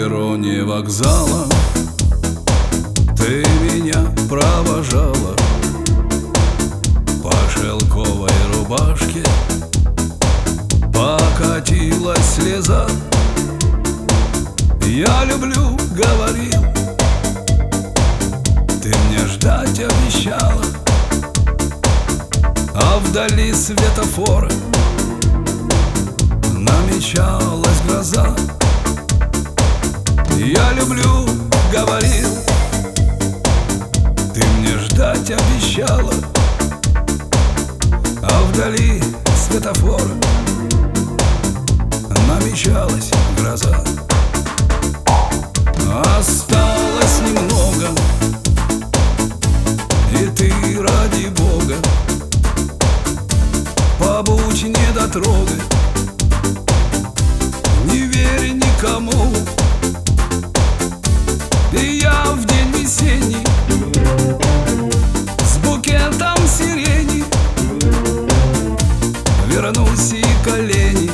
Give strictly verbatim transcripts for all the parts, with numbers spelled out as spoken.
перроне вокзала ты меня провожала по шелковой рубашке, покатилась слеза. Я люблю, говорил, ты мне ждать обещала, а вдали светофора намечалась гроза. Я люблю, говорил, ты мне ждать обещала, а вдали светофора намечалась гроза. Осталось немного, и ты, ради Бога, побудь недотрогой, не верь никому. И я в день весенний с букетом сирени вернусь и колени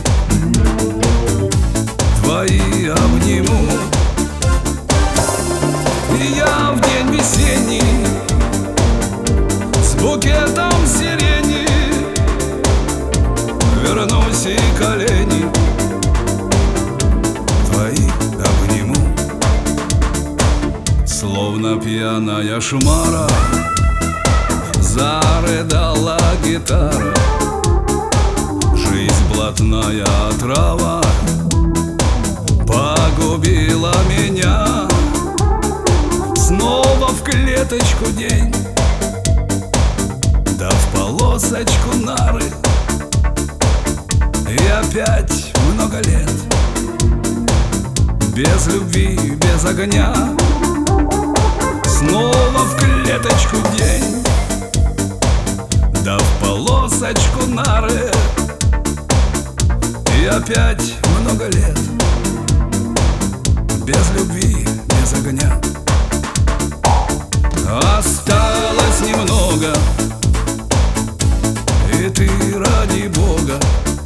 твои обниму. И я в день весенний с букетом сирени вернусь и колени твои обниму. Словно пьяная шмара зарыдала гитара. Жизнь блатная отрава погубила меня. Снова в клеточку день, да в полосочку нары. И опять много лет без любви, без огня. Снова в клеточку день, да в полосочку нары. И опять много лет без любви, без огня. Осталось немного, и ты, ради Бога,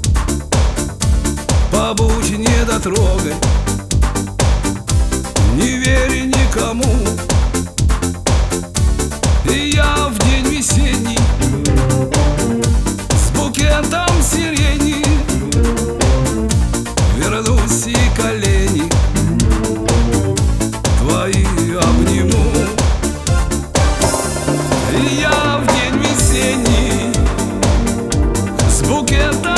побудь недотрогой, не верь никому. И я в день весенний с букетом сирени вернусь и колени твои обниму. И я в день весенний с букетом